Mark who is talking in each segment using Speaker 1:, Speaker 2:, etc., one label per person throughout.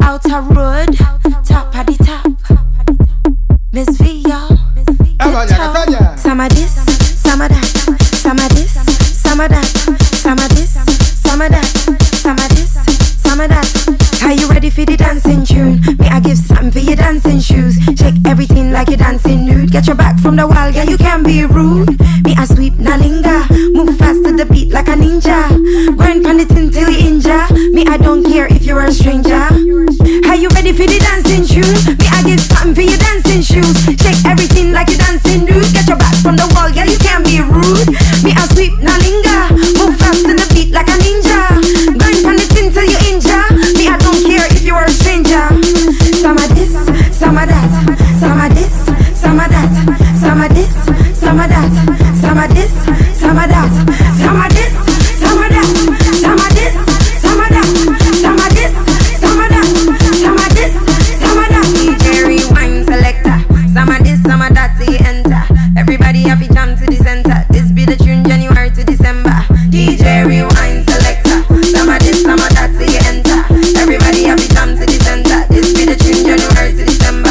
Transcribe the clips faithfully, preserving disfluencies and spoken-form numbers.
Speaker 1: outer road, top of the top. Miss V, y'all. Some of this, some of that, some of this, some of that, some of this, some of that, some of this, some of that. Are you ready for the dancing tune? Me, I give something for your dancing shoes. Shake everything like you're dancing nude. Get your back from the wall, yeah, you can't be rude. Me, I sweep, na linger. Move fast to the beat like a ninja. Grind on it until you injure. Me, I don't care if you're a stranger. Are you ready for the dancing tune? Me, I give something for your dancing shoes. Shake everything like you're dancing nude. Get your back from the wall, yeah, you can't be rude. Me, I sweep, na linger. Move fast to the beat like a ninja. Grind on it until you injure. Me, I don't care if you're a stranger. Some of this, some of that, some of this, some of that, some of this, some of that, some of this, some of that, some of this, some of that, some of this, some of that, some of this, some of that, some of this, some of that. D J Rewind selector. Some of this, some of that, till you enter. Everybody have to jump to the center. This be the tune January to December. D J Rewind selector. Some of this, some of that, till you enter. Everybody have to jump to the center. This be the tune January to December.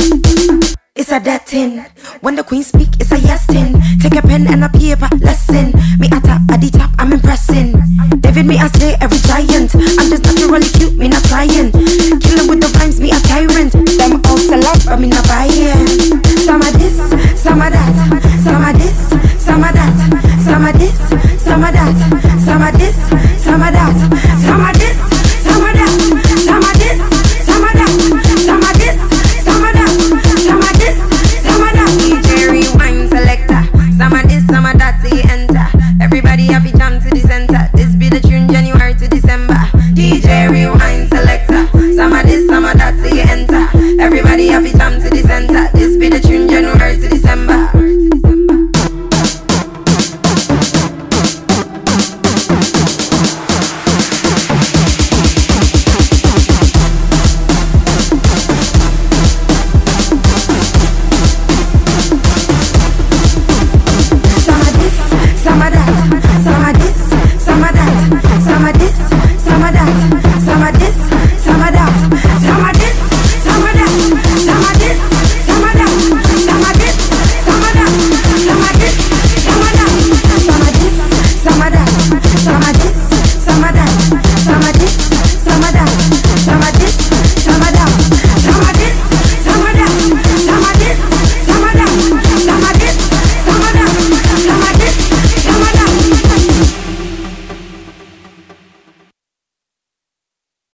Speaker 1: It's a dead thing. When the queen speak, it's a yes thing. Take a pen and a paper, lesson. Me at top, at the top, I'm impressing. David, me I slay every giant. I'm just naturally cute, me not trying. Killing with the rhymes, me a tyrant. Them all select, but me not buying. Some of this, some of that, some of this, some of that, some of this, some of that, some of this, some of that, some of this, some of that, some of this, some of that, some of this, some of that, some of this, some of that. D J Rewind selector. Some of this, some of that, till you enter. Everybody have to jump to the center. This be the tune January to December. D J Rewind selector. Some of this, some of that, till you enter. Everybody have to jump to the center. This be the tune January to December. Some of this, some of that, some of this, some of that.